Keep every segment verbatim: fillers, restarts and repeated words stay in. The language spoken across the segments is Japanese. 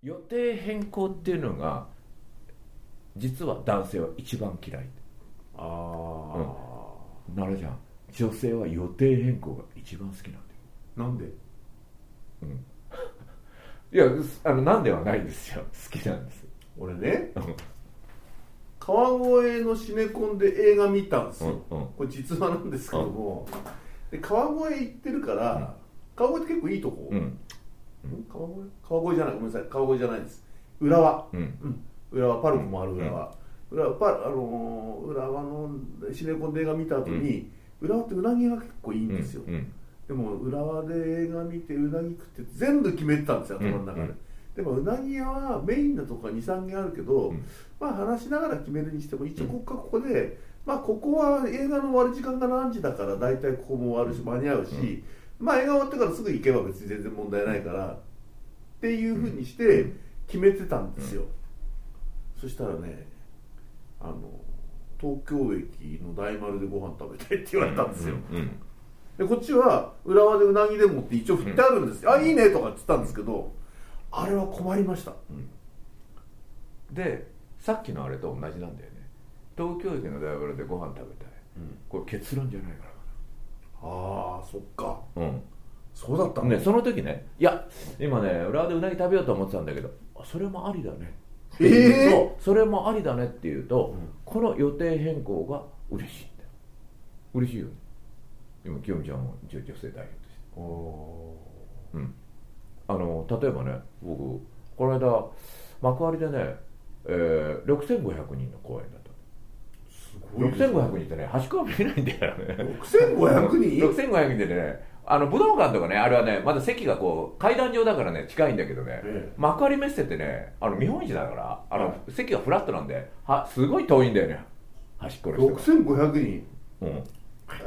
予定変更っていうのが実は男性は一番嫌い。 ああ、 うん、なるじゃん。女性は予定変更が一番好きなんだよ。 なんで？ うん、いやあのなんではないですよ、好きなんです。 俺ね川越のシネコンで映画見たんですよ、うんうん、これ実話なんですけども、うん、で川越行ってるから、うん、川越って結構いいとこ、うん、川越川越じゃない、ごめんなさい、川越じゃないです、浦和、うんうん、浦和パルコもある浦和、うん、浦和パあのー、浦和のシネコンで映画見た後に、うん、浦和ってうなぎが結構いいんですよ、うんうん、でも浦和で映画見てうなぎ食って全部決めてたんですよ、頭の中で、うんうん、でもうなぎ屋はメインのところは にさん 軒あるけど、うん、まあ話しながら決めるにしても一応ここかここで、うん、まあここは映画の終わる時間が何時だから大体ここも終わるし間に合うし、うん、まあ映画終わってからすぐ行けば別に全然問題ないからっていうふうにして決めてたんですよ、うん、そしたらね、あの東京駅の大丸でご飯食べたいって言われたんですよ、うんうんうん、でこっちは浦和でうなぎでもって一応振ってあるんですよ、うん、あいいねとかって言ったんですけど、あれは困りました、うん、 でさっきのあれと同じなんだよね。東京駅の大丸でご飯食べたい、うん、これ結論じゃないから。 ああそっか、 うん、 そうだったのね。その時ね、いや今ね浦和でうなぎ食べようと思ってたんだけど、それもありだね、えー、それもありだねって言うと、うん、この予定変更が嬉しいんだよ。嬉しいよね。今清美ちゃんも女性代表として、お、うん、あの例えばね、僕この間幕張でね、えー、ろくせんごひゃくにんの公演だった。すごいですね、ろくせんごひゃくにんってね端っこは見えないんだよね。 ろくせんごひゃくにん ?ろくせんごひゃくにんでね、あの武道館とかね、あれはねまだ席がこう階段状だからね近いんだけどね、ええ、幕張メッセってね、あの見本市だからあの、はい、席がフラットなんで、はすごい遠いんだよね、端っこの人が。 ろくせんごひゃくにん、 うん、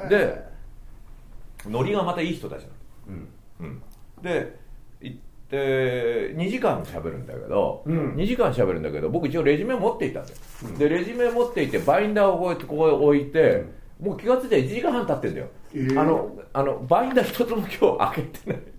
でノリがまたいい人たちなの、うんうん、で行ってにじかん喋るんだけど、うん、にじかん喋るんだけど僕一応レジュメ持っていたんだよ、うん、でレジュメ持っていてバインダーをこうやってここへ置いて、うん、もう気がついたらいちじかんはん経ってんだよ、えー、あのあのバインダー一つも今日開けてないって、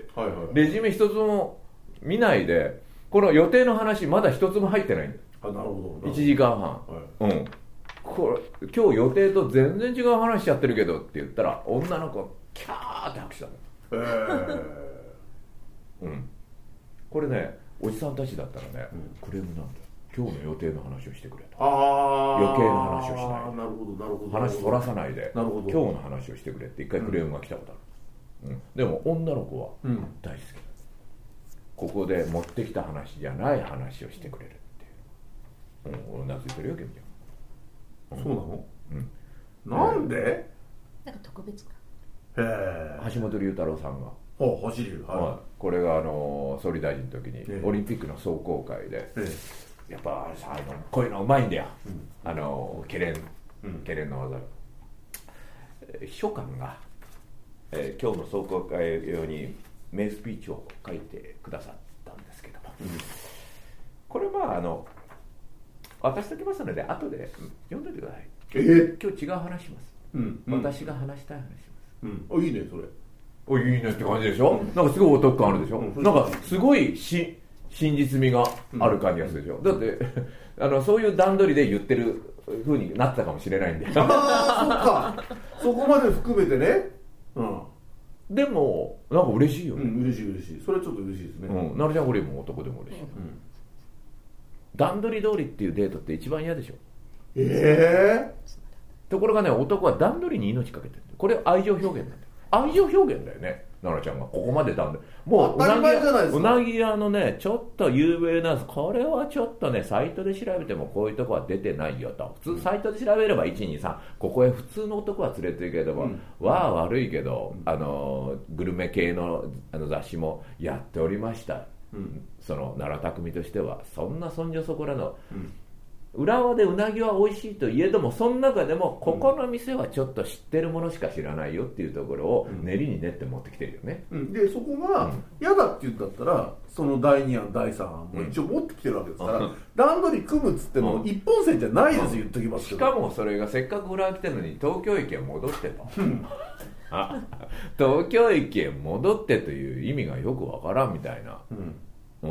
はいはい、レジュメ一つも見ないでこの予定の話まだ一つも入ってないんだよ。 あ、なるほど、 いちじかんはん、はい、うん、これ今日予定と全然違う話しちゃってるけどって言ったら女の子キャーって拍手だもん、えーうん、これねおじさんたちだったらね、うん、クレームなんだよ。今日の予定の話をしてくれと、あ余計な話をしないで、 なるほどなるほど、 話そらさないで、 なるほど、 今日の話をしてくれって一回クレームが来たことある、うんうん、でも女の子は大好き、うん、ここで持ってきた話じゃない話をしてくれるっていう、うん、俺懐いてるよケミちゃん、うん、そうなの、うん、なんで、 なんか特別か、 へえ、橋本龍太郎さんが、 はあ、走り、はい、 これがあの総理大臣の時にオリンピックの壮行会で、ええ、やっぱさあのこういうのうまいんだよ、うん、あのケレン、うん、ケレンの技、秘書官が、えー、今日の壮行会用に名スピーチを書いてくださったんですけども、うん、これまああの渡しておきますので後で読んでてください、えー、今日違う話します、うんうん、私が話したい話します、 うん、あ、いいねそれ、 おいいねって感じでしょ、うん、なんかすごいお得感あるでしょ、うん、なんかすごいし真実味がある感じがするでしょ、うん、だってあのそういう段取りで言ってる風になってたかもしれないんで、 ああそっかそこまで含めてね、うん、 でもなんか嬉しいよね、 うん、嬉しい嬉しい、それはちょっと嬉しいですね、 うん、なるちゃんこれも男でも嬉しい、うん、段取り通りっていうデートって一番嫌でしょ、 ええー、 ところがね男は段取りに命かけてる、これ愛情表現なんだよ、愛情表現だよね、奈々ちゃんがここまで段取り、もううなぎ屋、うなぎ屋のねちょっと有名なやつ、これはちょっとねサイトで調べてもこういうとこは出てないよと、普通サイトで調べればいちにさんここへ普通の男は連れてるけども、うん、わあ悪いけど、うん、あのグルメ系 の, あの雑誌もやっておりました、うん、その奈良匠としてはそんなそんじょそこらの、うん、浦和でうなぎは美味しいといえどもその中でもここの店はちょっと知ってるものしか知らないよっていうところを練りに練って持ってきてるよね、 うん、でそこが嫌だって言うんだったらそのだいに案だいさん案も一応持ってきてるわけですから、うん、段取り組むっつっても一本線じゃないです、うん、言っときますけど、 しかもそれがせっかく浦和来てるのに東京駅へ戻ってとあ東京駅へ戻ってという意味がよくわからんみたいな、うんうん、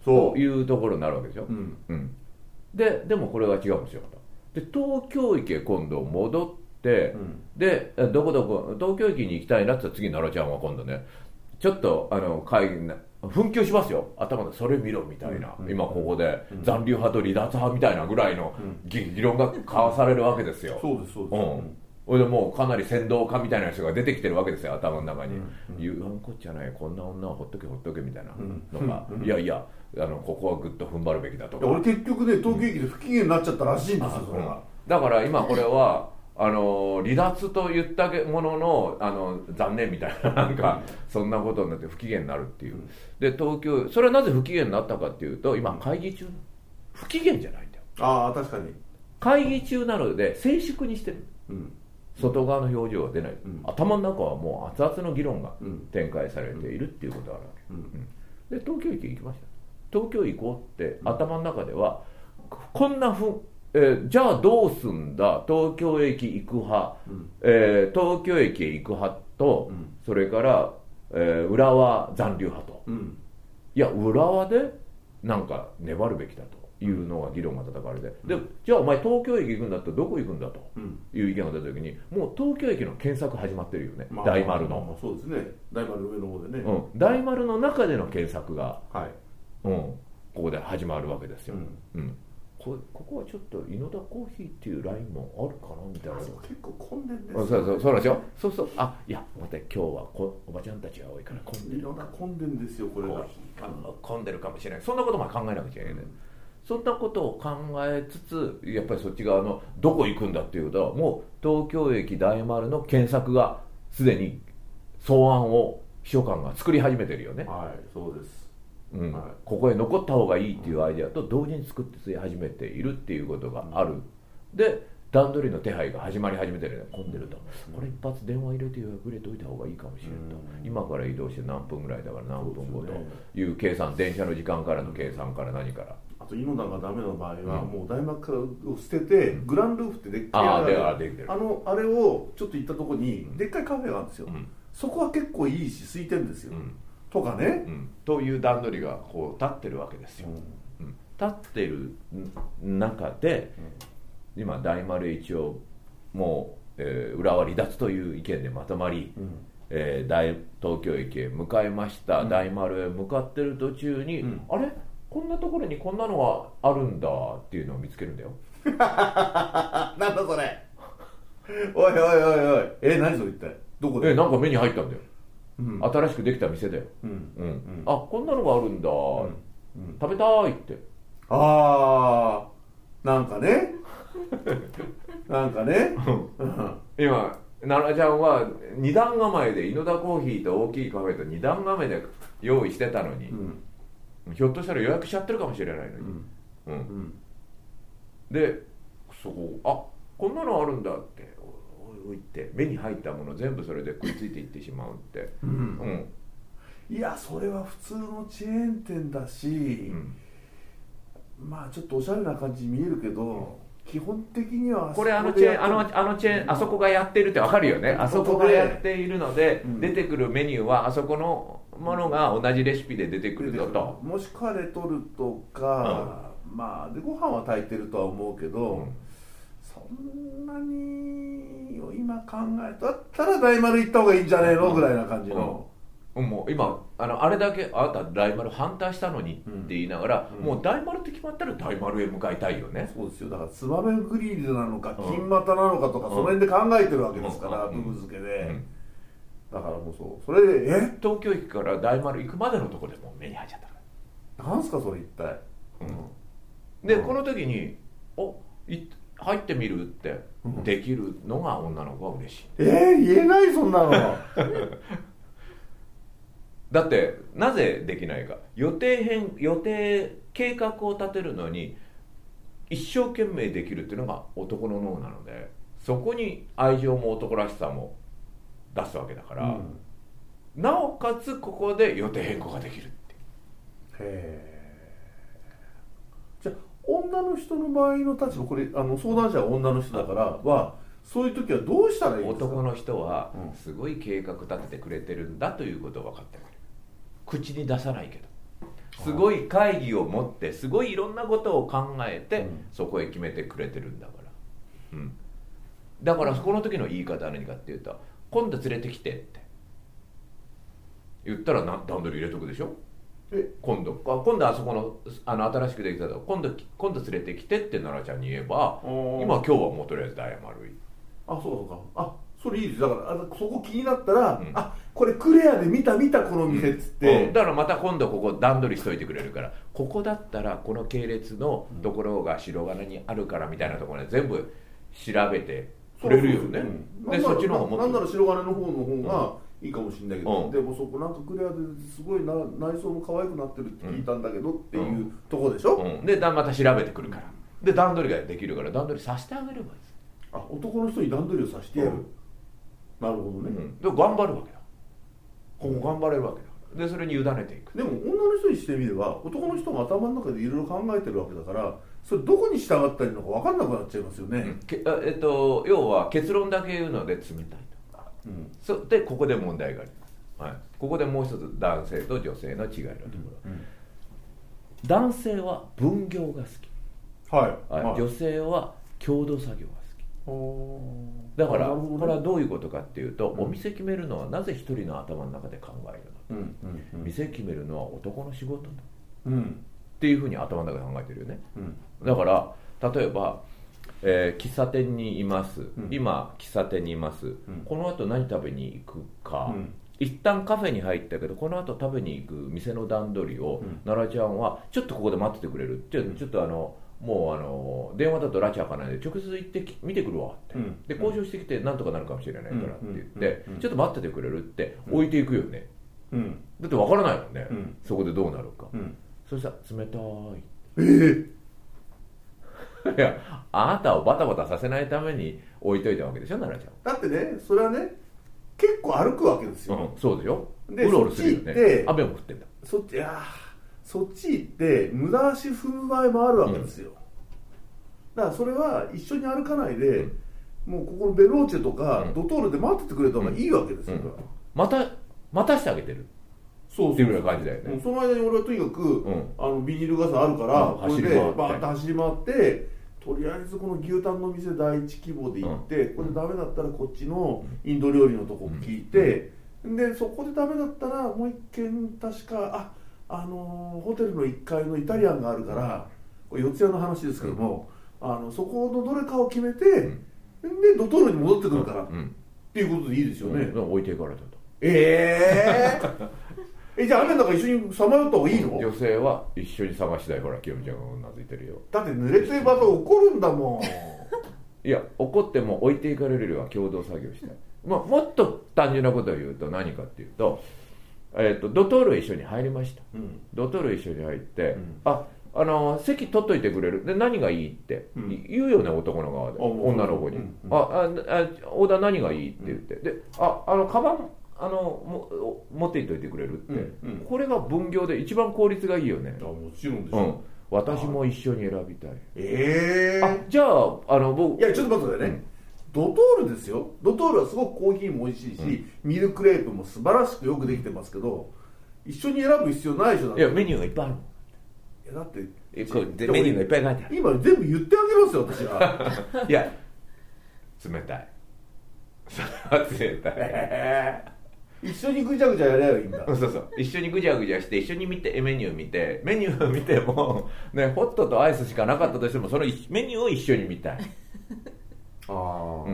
というところになるわけでしょ、うんうん、で, でもこれは違うんですよ。で東京駅へ今度戻って、うん、でどこどこ東京駅に行きたいなって言ったら次奈良ちゃんは今度ねちょっとあの会議紛糾しますよ頭でそれ見ろみたいな、うん、今ここで残留派と離脱派みたいなぐらいの議論が交わされるわけですよ。 そうですそうです、うんそれでもうかなり先導家みたいな人が出てきてるわけですよ頭の中に、うんうん、言わんこっちゃないこんな女はほっとけほっとけみたいなのが、うんうん、いやいやあのここはぐっと踏ん張るべきだとか。 俺結局ね東京駅で不機嫌になっちゃったらしいんですよ、うん、それがだから今これはあの離脱と言ったものの、あの残念みたいななんかそんなことになって不機嫌になるっていう、うん、で東京それはなぜ不機嫌になったかっていうと今会議中不機嫌じゃないんだよ。 ああ確かに会議中なので静粛にしてる、うん外側の表情は出ない、うん、頭の中はもう熱々の議論が展開されているっていうことがあるわけ、うんうん、で東京駅行きました。東京行こうって、うん、頭の中ではこんなふう、えー、じゃあどうすんだ東京駅行く派、うんえー、東京駅へ行く派と、うん、それから、えー、浦和残留派と、うん、いや浦和でなんか粘るべきだというのが議論が叩かれて、うん、でじゃあお前東京駅行くんだったらどこ行くんだという意見が出た時にもう東京駅の検索始まってるよね、まあ、大丸の、まあ、 そうですね大丸の上の方でね、 うん、大丸の中での検索が、はいうん、ここで始まるわけですよ、うんうん、こ, ここはちょっと井の田コーヒーっていうラインもあるかなみたいな。 結構混んでるんですよ。そうそうそうなんですよ。そうそうあいや待って今日はこおばちゃんたちが多いから混んでる。 井の田混んでるんですよこれが。 混んでるかもしれない。そんなことも考えなきゃいけない、うんそんなことを考えつつやっぱりそっち側のどこ行くんだっていうともう東京駅大丸の検索がすでに草案を秘書官が作り始めてるよね。 はいそうです、 うんはい、 ここへ残った方がいいっていうアイデアと同時に作って始めているっていうことがある、うん、で段取りの手配が始まり始めてるね混んでると、うん、これ一発電話入れて予約入れておいた方がいいかもしれんと、うん、今から移動して何分ぐらいだから何分後という計算、電車の時間からの計算から何からあと井の田がダメな場合は、うん、もう大幕を捨てて、うん、グランルーフってでっかいあれあのあれをちょっと行ったとこに、うん、でっかいカフェがあるんですよ、うん、そこは結構いいし空いてるんですよ、うん、とかね、 うん、という段取りがこう立ってるわけですよ、うんうん、立ってる中で、うん、今大丸一応もう、えー、浦和離脱という意見でまとまり、うんえー、大東京駅へ向かいました、うん、大丸へ向かってる途中に、うん、あれこんなところにこんなのがあるんだっていうのを見つけるんだよなんだそれおいおいおいおいえ何それ一体どこでえなんか目に入ったんだよ、うん、新しくできた店だよ、うんうんうん、あこんなのがあるんだ、うんうん、食べたいってああなんかねなんかね今奈々ちゃんは二段構えで井の田コーヒーと大きいカフェと二段構えで用意してたのに、うんひょっとしたら予約しちゃってるかもしれないのに、うんうんうん、でそこあこんなのあるんだっておいって目に入ったもの全部それで食いついていってしまうって、うんうん、いやそれは普通のチェーン店だし、うん、まあちょっとおしゃれな感じに見えるけど基本的にはこれあのチェーンあのあのチェーンあそこがやってるって分かるよね、あそこがやっているので、うん、出てくるメニューはあそこのものが同じレシピで出てくるのと、 もしカレー取るとか、うん、まあでご飯は炊いてるとは思うけど、うん、そんなに今考えだったら大丸行った方がいいんじゃねえのぐらいな感じの、 うん、もう今あのあれだけあなた大丸反対したのにって言いながら、うん、もう大丸って決まったら大丸へ向かいたいよね。 そうですよ。だからツバメグリルなのか金股なのかとか、うん、その辺で考えてるわけですから、ぶぶ漬けで、うん、だからもうそうそれでえ東京駅から大丸行くまでのところでもう目に入っちゃったなんすかそれ一体、 うん、で、うん、この時におい入ってみるってできるのが女の子は嬉しい、 うん、えー、言えないそんなのだってなぜできないか、予定変予定計画を立てるのに一生懸命できるっていうのが男の脳なので、そこに愛情も男らしさも出すわけだから、うん、なおかつここで予定変更ができるって。 へえ。じゃあ女の人の場合の立場、これあの相談者は女の人だからはそういう時はどうしたらいいんですか。 男の人はすごい計画立ててくれてるんだということを分かってくれる、口に出さないけど、 すごい会議を持ってすごいいろんなことを考えて、うん、そこへ決めてくれてるんだから、うん、だからこの時の言い方は何かっていうと、今度連れてきてって言ったらな段取り入れとくでしょ。え今度あ今度あそこの、あの新しくできたと今度今度連れてきてって奈々ちゃんに言えば、今今日はもうとりあえずダイヤ丸い。 あそうそうか、あそれいいです。だからあそこ気になったら、うん、あこれクレアで見た見たこの店っつって、 うんうん、だからまた今度ここ段取りしといてくれるから、ここだったらこの系列のところが白金にあるからみたいなところで全部調べてくれるよね。 でそっちの方もなんなら白金の方の方がいいかもしれないけど、うん、でもそこなんかクレアですごいな内装も可愛くなってるって聞いたんだけどっていうところでしょ、うんうん、 でまた調べてくるから、で段取りができるから段取りさせてあげればいいです。 あ男の人に段取りをさせてやる、うん、なるほどね、うん、 で頑張るわけだ、ここ頑張れるわけだ。でそれに委ねていく。 でも女の人にしてみれば男の人が頭の中でいろいろ考えてるわけだから、それどこに従ったらいいのか分かんなくなっちゃいますよね、うん、 けあえっと、要は結論だけ言うので冷たいと、うん、そでここで問題があります、はい、ここでもう一つ男性と女性の違いのところ、うんうん、男性は分業が好き、はいはい、女性は共同作業が好き。だからこれはどういうことかっていうと、うん、お店決めるのはなぜ一人の頭の中で考えるの、うんうんうん、店決めるのは男の仕事だ、うん、っていうふうに頭の中で考えてるよね、うん、だから例えば、えー、喫茶店にいます、うん、今喫茶店にいます、うん、この後何食べに行くか、うん、一旦カフェに入ったけどこの後食べに行く店の段取りを、うん、奈々ちゃんはちょっとここで待っててくれるって、うん、ちょっとあのもうあの電話だと拉致開かないで直接行って見てくるわって、うん、で交渉してきてなんとかなるかもしれないからって言って、うん、ちょっと待っててくれるって置いていくよね、うん、だって分からないもんね、うん、そこでどうなるか、うん、そしたら冷たい、えー、いやあなたをバタバタさせないために置いといたわけでしょ奈々ちゃん。 だってねそれはね結構歩くわけですよ、 うん、そうでしょ。でうろうろするよね。雨も降ってんだ。 そっちいやそっち行って無駄足踏む場合もあるわけですよ、うん、だからそれは一緒に歩かないで、うん、もうここのベローチェとか、うん、ドトールで待っててくれた方がいいわけですよ、うんうん、 また待たしてあげてるそうっていうぐらいの感じだよね。 その間に俺はとにかく、うん、あのビニール傘あるから、うん、これでバーッと走り回ってとりあえずこの牛タンの店第一希望で行って、うん、これでダメだったらこっちのインド料理のとこ聞いて、うん、でそこでダメだったらもう一軒確かああのホテルのいっかいのイタリアンがあるからこれ四谷の話ですけども、うん、あのそこのどれかを決めて、うん、でドトールに戻ってくるから、うん、っていうことでいいですよね、 うん、置いていかれたと。 えーえじゃあ雨の中一緒にさまよった方がいいの？ 女性は一緒に探したい。ほら清美ちゃんがうなずいてるよ。 だって濡れてばと怒るんだもんいや怒っても置いていかれるよりは共同作業したい、まあ、もっと単純なことを言うと何かっていうと、えー、とドトール一緒に入りました、うん、ドトール一緒に入って、うん、ああの席取っといてくれるで何がいいって、うん、言うよね男の側で女の子に、うんうん、あああオーダー何がいいって言って、うん、でああのカバンあのも持っていっといてくれるって、うんうん、これが分業で一番効率がいいよね。 あもちろんでしょ、うん、 私も一緒に選びたい。 ええー、 あじゃああの僕いやちょっと待ってくださいね、うん、ドトールですよ。ドトールはすごくコーヒーも美味しいし、うん、ミルクレープも素晴らしくよくできてますけど一緒に選ぶ必要ないでしょ。だっていやメニューがいっぱいある。 いやだってえこれメニューがいっぱい書いてある。 今全部言ってあげますよ私がいや冷たいそれは冷たい、えー一緒にぐちゃぐちゃやればいいんだ。 そうそう一緒にぐちゃぐちゃして一緒に見てメニュー見てメニューを見ても、ね、ホットとアイスしかなかったとしてもそのメニューを一緒に見たいあ、うん、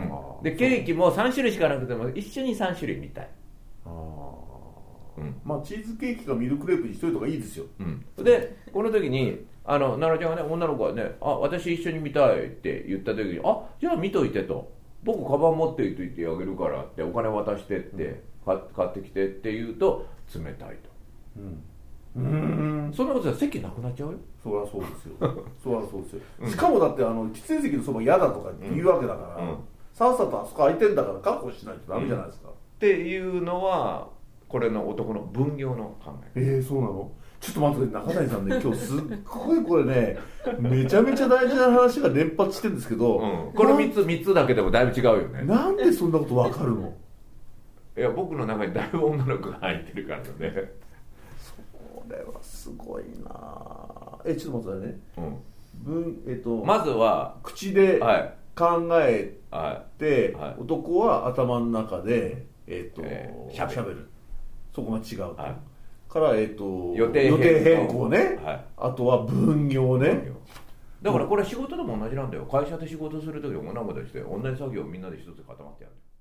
でケーキもさん種類しかなくても一緒にさん種類見たい。あ、 うん、まあチーズケーキかミルクレープにしといた方がいいですよ、 うん、でこの時にあの奈々ちゃんがね女の子はねあ私一緒に見たいって言った時にあじゃあ見といてと僕カバン持っていといてあげるからってお金渡してって、うん買ってきてって言うと冷たいと、うん、うんそんなことじゃ席なくなっちゃうよ。 そりゃそうですよそりゃそうですよ、うん、しかもだってあの喫煙席のそば嫌だとかって言うわけだから、うん、さっさとあそこ空いてんだから確保しないとダメじゃないですか、うん、 っていうのはこれの男の分業の考え。 えー、そうなの？ちょっと待って中谷さんね今日すっごいこれねめちゃめちゃ大事な話が連発してるんですけど、 うん、このみっつみっつだけでもだいぶ違うよね。 なんでそんなこと分かるの？ いや僕の中にだいぶ女の子が入ってるからね。 そうれはすごいな。えちょっと待ってね、うん文えっと、 まずは口で考えて、はいはい、男は頭の中で、えっとえー、しゃべる、そこが違う、はい、から、えっと、予定変更ね、はい、あとは分業ね。 だからこれ仕事でも同じなんだよ。会社で仕事するときも同じことして同じ作業をみんなで一つ固まってやる。